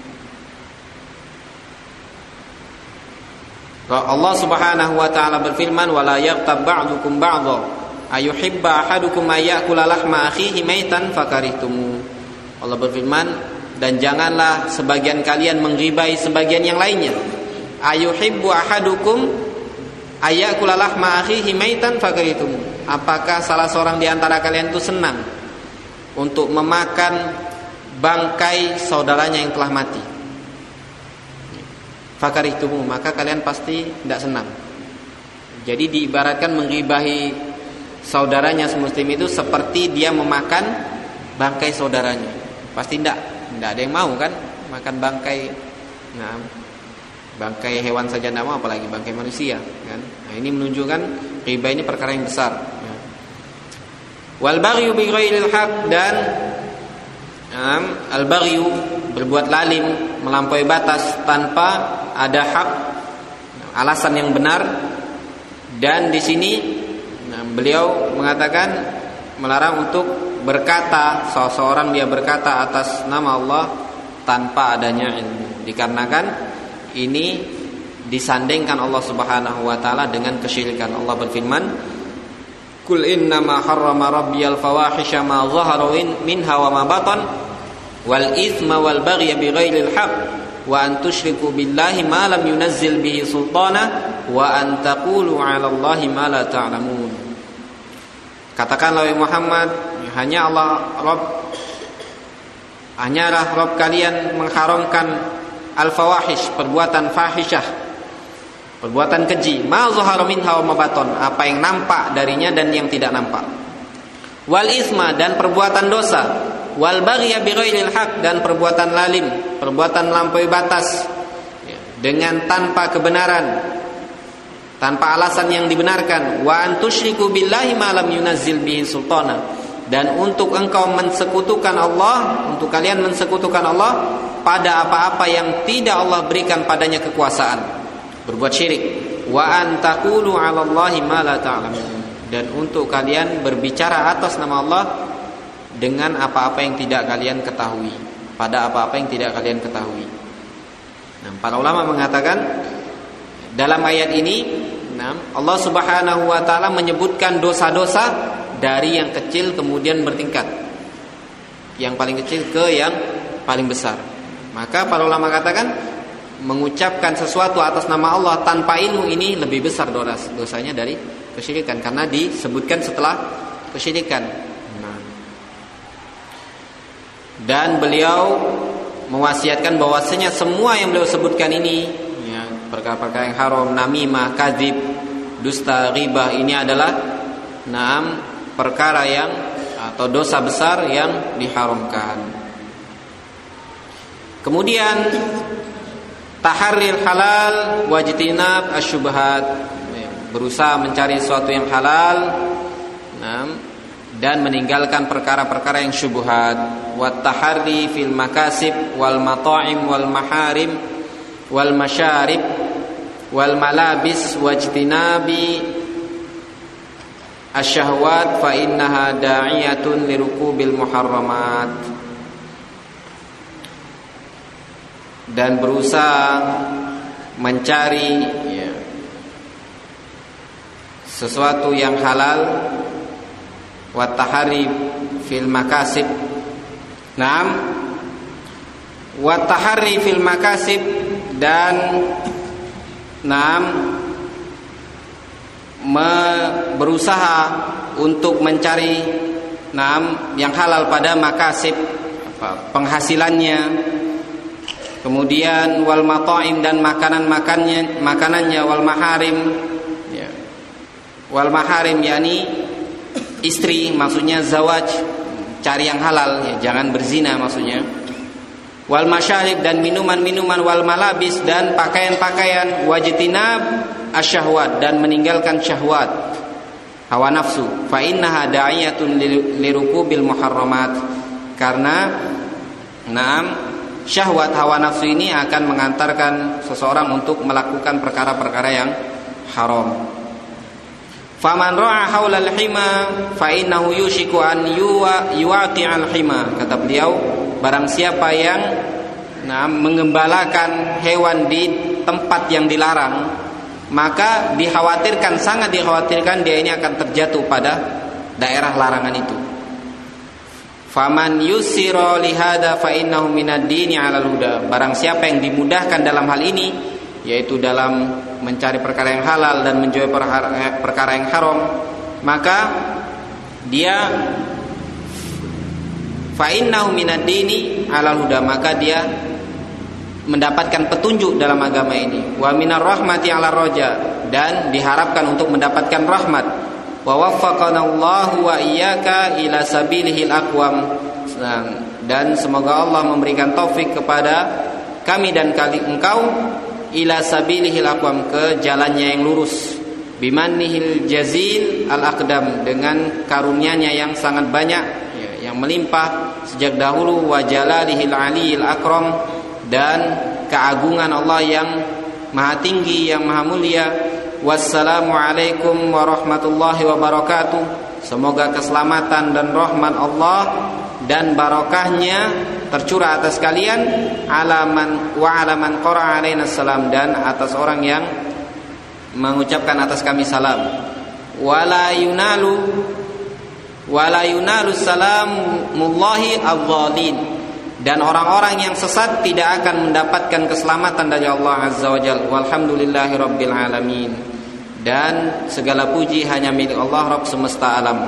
Allah Subhanahu wa taala berfirman, wala yaghtab ba'dukum ba'dha ayuhibba ahadukum ayyakula lahma akhihi maitan fakarihtumu. Allah berfirman, dan janganlah sebagian kalian menggibai sebagian yang lainnya. Ayuhibbu ahadukum ayyakula lahma akhihi maitan fakarihtumu. Apakah salah seorang di antara kalian itu senang untuk memakan bangkai saudaranya yang telah mati? Fakarihtumu, maka kalian pasti tidak senang. Jadi diibaratkan menggibahi saudaranya semuslim itu seperti dia memakan bangkai saudaranya. Pasti tidak, tidak ada yang mau kan makan bangkai, nah, bangkai hewan saja tidak mau, apalagi bangkai manusia kan. Nah, ini menunjukkan riba ini perkara yang besar. Ya. Wal baghyu bi ghairil haq, dan um, al baghyu berbuat lalim, melampaui batas tanpa ada hak, alasan yang benar. Dan di sini nah, beliau mengatakan melarang untuk berkata, seseorang dia berkata atas nama Allah tanpa adanya ilmu, dikarenakan ini disandingkan Allah Subhanahu wa taala dengan kesyirikan. Allah berfirman, Qul innama harrama rabbiyal fawahisha ma dhahara minha wa ma batan wal itsma wal baghya bighairil haqq wa an tusyriku billahi ma lam yunazzil bihi sultana wa an taqulu 'ala Allahi ma la ta'lamun. Katakanlah wahai Muhammad, hanya Allah Rabb, hanyalah Rabb kalian mengharamkan al-fawahish, perbuatan fahisyah, perbuatan keji, ma zahara minha wa ma batan, apa yang nampak darinya dan yang tidak nampak, wal isma, dan perbuatan dosa, wal baghya bighairil haq, dan perbuatan lalim, perbuatan melampaui batas dengan tanpa kebenaran, tanpa alasan yang dibenarkan, wa an tusyriku billahi ma lam yunazzil bihi sultana, dan untuk engkau mensekutukan Allah, untuk kalian mensekutukan Allah pada apa-apa yang tidak Allah berikan padanya kekuasaan, berbuat syirik, wa an taqulu 'ala Allahi ma la ta'lamun, dan untuk kalian berbicara atas nama Allah dengan apa-apa yang tidak kalian ketahui, pada apa-apa yang tidak kalian ketahui. Nah, para ulama mengatakan dalam ayat ini, nah, Allah Subhanahu wa taala menyebutkan dosa-dosa dari yang kecil kemudian bertingkat, yang paling kecil ke yang paling besar. Maka para ulama katakan mengucapkan sesuatu atas nama Allah tanpa ilmu ini lebih besar dosanya dari kesyirikan, karena disebutkan setelah kesyirikan. Nah. Dan beliau mewasiatkan bahwasanya semua yang beliau sebutkan ini, ya, perkara-perkara yang haram, namimah, kadzib, dusta, ghibah, ini adalah naam perkara yang atau dosa besar yang diharamkan. Kemudian taharril halal wajtinab asyubhat, berusaha mencari sesuatu yang halal dan meninggalkan perkara-perkara yang syubhat. Wat taharri fil makasib wal mata'im wal maharim wal masyarib wal malabis wajtinabi asyahwat fa innaha da'iyatun lirukubil muharramat. Dan berusaha mencari, ya, sesuatu yang halal, wa tahari fil makasib. Naam, wa tahari fil makasib, dan naam me, berusaha untuk mencari naam yang halal pada makasib, apa, penghasilannya. Kemudian wal mata'im, dan makanan-makannya, makanannya, wal maharim, ya. Wal maharim yakni istri, maksudnya zawaj, cari yang halal, ya, jangan berzina maksudnya. Wal masyarib, dan minuman-minuman, wal malabis, dan pakaian-pakaian, wajtinab asyahwat, dan meninggalkan syahwat, hawa nafsu. Fa innaha da'iyatun lirukubil muharramat, karena naam syahwat, hawa nafsu ini akan mengantarkan seseorang untuk melakukan perkara-perkara yang haram. Faman ra'a haulal hima fa innahu yushiku an yuwa yuwaqi'al hima. Kata beliau, barang siapa yang nah, mengembalakan hewan di tempat yang dilarang, maka dikhawatirkan, sangat dikhawatirkan dia ini akan terjatuh pada daerah larangan itu. Faman yusira lihada fa innahu minad dini 'alal huda. Barang siapa yang dimudahkan dalam hal ini, yaitu dalam mencari perkara yang halal dan menjauhi perkara yang haram, maka dia fa innahu minad dini 'alal huda, maka dia mendapatkan petunjuk dalam agama ini. Wa minar rahmati 'alar raja, dan diharapkan untuk mendapatkan rahmat. Wa waffaqana Allahu wa iyyaka ila sabilihil aqwam. Dan semoga Allah memberikan taufik kepada kami dan kali engkau ila sabilihil aqwam, ke jalannya yang lurus, bimannihil jazil al aqdam, dengan karunia-Nya yang sangat banyak, ya, yang melimpah sejak dahulu, wa jalalihil aliyil akram, dan keagungan Allah yang maha tinggi, yang maha mulia. Wassalamualaikum warahmatullahi wabarakatuh. Semoga keselamatan dan rahmat Allah dan barakahnya tercurah atas kalian, alaman wa alaman qara alaina salam, dan atas orang yang mengucapkan atas kami salam. Wala yunalu wala yunalu salamullahi adh-dhalin, dan orang-orang yang sesat tidak akan mendapatkan keselamatan dari Allah Azza wa Jalla. Walhamdulillahi rabbil alamin, dan segala puji hanya milik Allah, Rabb semesta alam.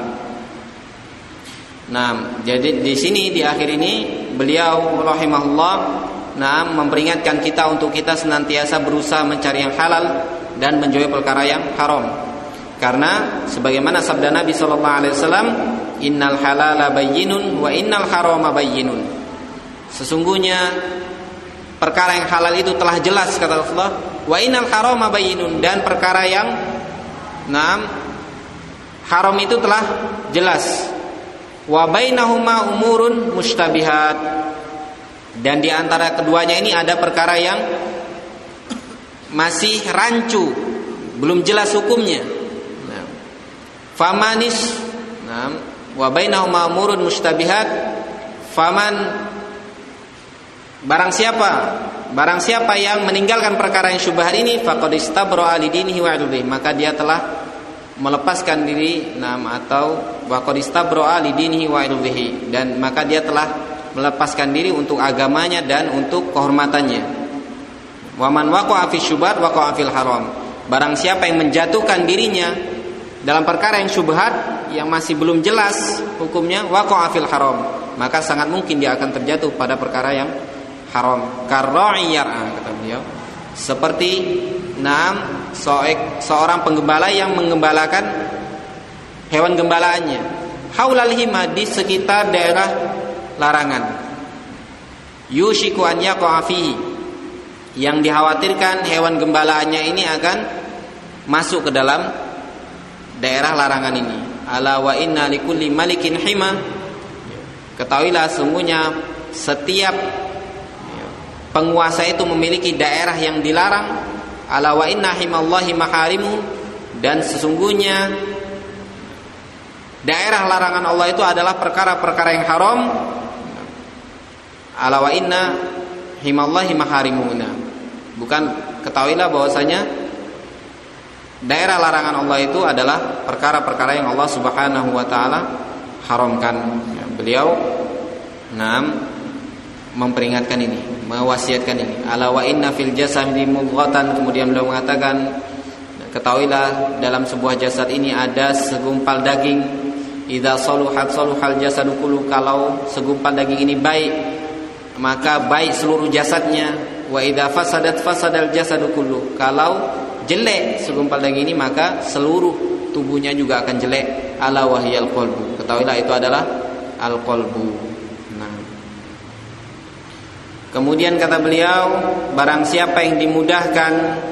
Nah, jadi di sini di akhir ini beliau rahimahullah nah memperingatkan kita untuk kita senantiasa berusaha mencari yang halal dan menjauhi perkara yang haram. Karena sebagaimana sabda Nabi sallallahu alaihi wasallam, innal halala bayyinun wa innal harama bayyinun. Sesungguhnya perkara yang halal itu telah jelas, kata Rasulullah, wa innal harama bayyinun, dan perkara yang nah, haram itu telah jelas. Wa bainahuma umurun mustabihat, dan di antara keduanya ini ada perkara yang masih rancu, belum jelas hukumnya. Nah, famanis, nah, wa bainahuma umurun mustabihat, faman, barang siapa barang siapa yang meninggalkan perkara yang syubhat ini, faqad istabra'a lidinihi wa 'irdihi, maka dia telah melepaskan diri, nah, atau faqad istabra'a lidinihi wa 'irdihi, dan maka dia telah melepaskan diri untuk agamanya dan untuk kehormatannya. Wa man waqa'a fi syubhat waqa'a fil haram. Barang siapa yang menjatuhkan dirinya dalam perkara yang syubhat, yang masih belum jelas hukumnya, waqa'a fil haram, maka sangat mungkin dia akan terjatuh pada perkara yang haram. Karra'i yar'a, kata beliau, seperti enam seorang penggembala yang menggembalakan hewan gembalaannya haulal hima, di sekitar daerah larangan. Yushiku an yaqa'a fihi, yang dikhawatirkan hewan gembalaannya ini akan masuk ke dalam daerah larangan ini. Ala wa inna likulli malikin hima, ketahuilah sungguhnya setiap penguasa itu memiliki daerah yang dilarang. Ala wa inna himallahi maharimu, dan sesungguhnya daerah larangan Allah itu adalah perkara-perkara yang haram. Ala wa inna himallahi maharimuna, bukan, ketahuilah bahwasanya daerah larangan Allah itu adalah perkara-perkara yang Allah Subhanahu wa taala haramkan. Beliau enam memperingatkan ini, mewasiatkan ini. Ala wa inna fil jasadi mudghatan, kemudian beliau mengatakan, ketahuilah dalam sebuah jasad ini ada segumpal daging. Idza saluhat saluhal jasadu kullu, kalau segumpal daging ini baik, maka baik seluruh jasadnya. Wa idza fasadat fasadal jasadu kullu, kalau jelek segumpal daging ini, maka seluruh tubuhnya juga akan jelek. Ala wahyal qalbu, ketahuilah itu adalah al-qalbu. Nah, kemudian kata beliau, barang siapa yang dimudahkan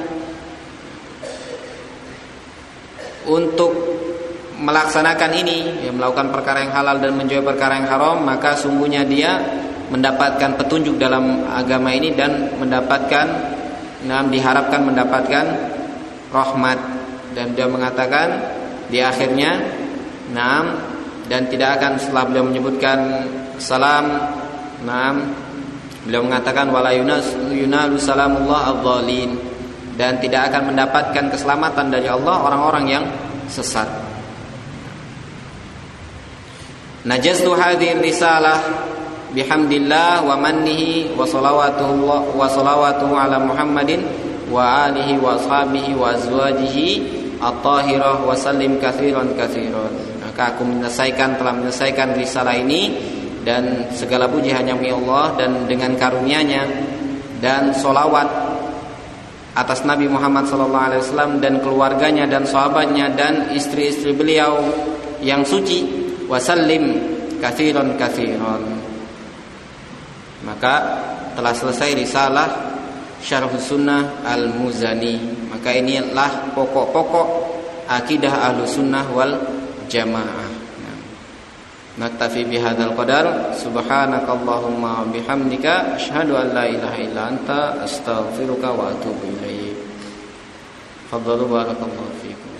untuk melaksanakan ini, ya, melakukan perkara yang halal dan menjauhi perkara yang haram, maka sungguhnya dia mendapatkan petunjuk dalam agama ini dan mendapatkan, nah, diharapkan mendapatkan rahmat. Dan dia mengatakan di akhirnya, nah, dan tidak akan, setelah beliau menyebutkan salam, nah, beliau mengatakan wala yunalu salamullah adh-dhalin, dan tidak akan mendapatkan keselamatan dari Allah orang-orang yang sesat. Najaztu hadhihi risalah bihamdillah wa mannihi wa salawatuhu wa salawatuhu ala Muhammadin wa alihi wa ashabihi wa azwajihi at-tahirah wa sallim katsiran katsiran. Maka aku menyelesaikan telah menyelesaikan risalah ini, dan segala puji hanya milik Allah, dan dengan karunia-Nya dan salawat atas Nabi Muhammad sallallahu alaihi wasallam dan keluarganya dan sahabatnya dan istri-istri beliau yang suci. Wa sallim katsiran katsiran. Maka telah selesai risalah Syarhus Sunnah Al-Muzani. Maka inilah pokok-pokok akidah Ahlus Sunnah wal Jamaah. Naktafi bihadzal qadar. Subhanakallahumma bihamdika asyhadu an la ilaha illa anta astaghfiruka wa atubu ilaik. Fadhalu barakallahu fiikum.